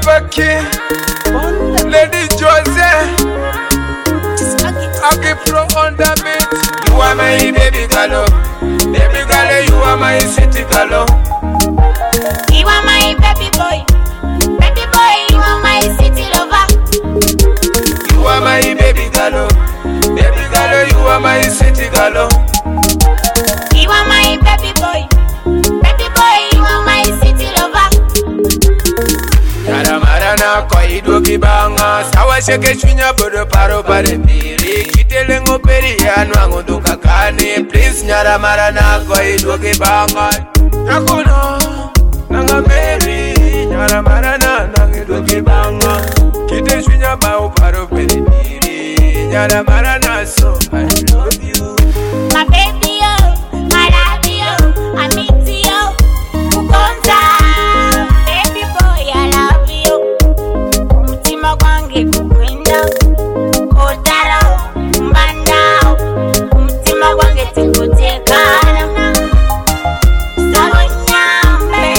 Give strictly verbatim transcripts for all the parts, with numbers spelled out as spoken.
Baki, Lady Jose, Aki Pro on the beat. You are my baby girl, baby girl, you are my city girl. You are my baby boy, baby boy, you are my city lover. You are my baby girl, baby girl, you are my city girl. You are my baby boy, baby boy, you are my city lover. Yara marana koi doki banga, sawa sheke chwinya bodo paro pare piri. Kitele ngoperi ya nwango duka kane. Please nyara marana koi doki banga. Yakuna nanga meri, nyara marana nange doki banga. Kitele chwinya bao paro pare piri. Nyara marana so I love you. My baby oh, I love you, I miss you, Mukonza. Baby boy I love you, umutima gwange kukwenda, kotaro, mbanda, umutima gwange tikutekana. Salo nyambe,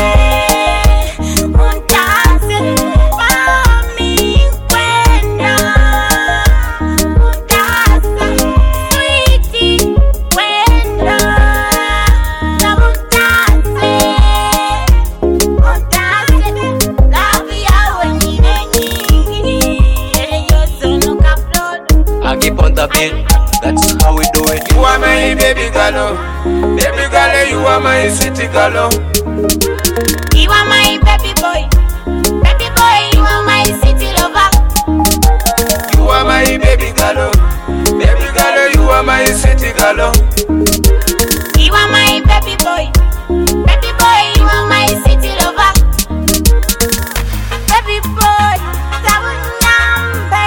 untaze, mami kwenda, untaze, sweetie kwenda, na untaze, untaze, love yawe nyine nyingi, ele yoso nuka flood. I keep on the beat, that's how we do it. You are my baby girl, baby girl, you are my city girl. You are my baby boy, baby boy, you are my city lover. You are my baby girl, baby girl, you are my city girl. You are my baby boy, baby boy, you are my city lover. Baby boy, Sabunambe,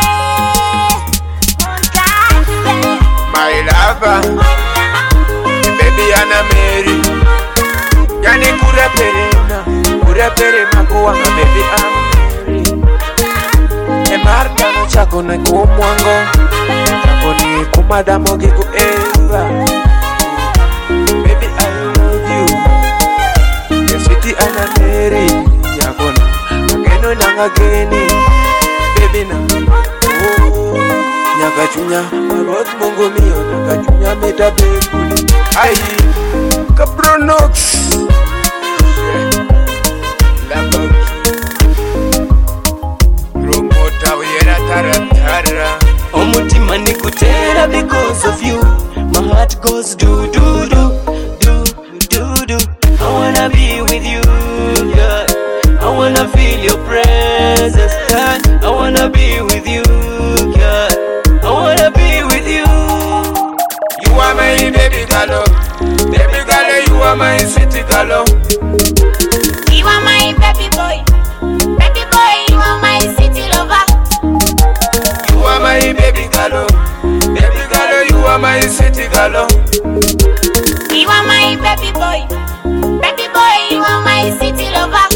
Untaze, My lover, baby Anna Mary. Yani kure perena, kure pere makuanga baby Anna Mary. E marta no chako na kumwango, chako ni kumadamo giku Eva. Baby I love you, the city Anna Mary. Yakona, ageno nanga geni, baby na. Oh, nyakachunya, marot mongo mio, nyakachunya meta bekuli. Aye, Capronox. Omutima nikutera because of you. My heart goes do do do do do do. I wanna be with you, yeah. I wanna feel your presence, yeah. I wanna be with you, yeah. I wanna be with you. You are my baby girl, baby girl, you are my city girl. you are my baby boy, baby boy, you are my city lover. You are my baby girl, baby girl, you are my city girl. You are my baby boy, baby boy, you are my city lover.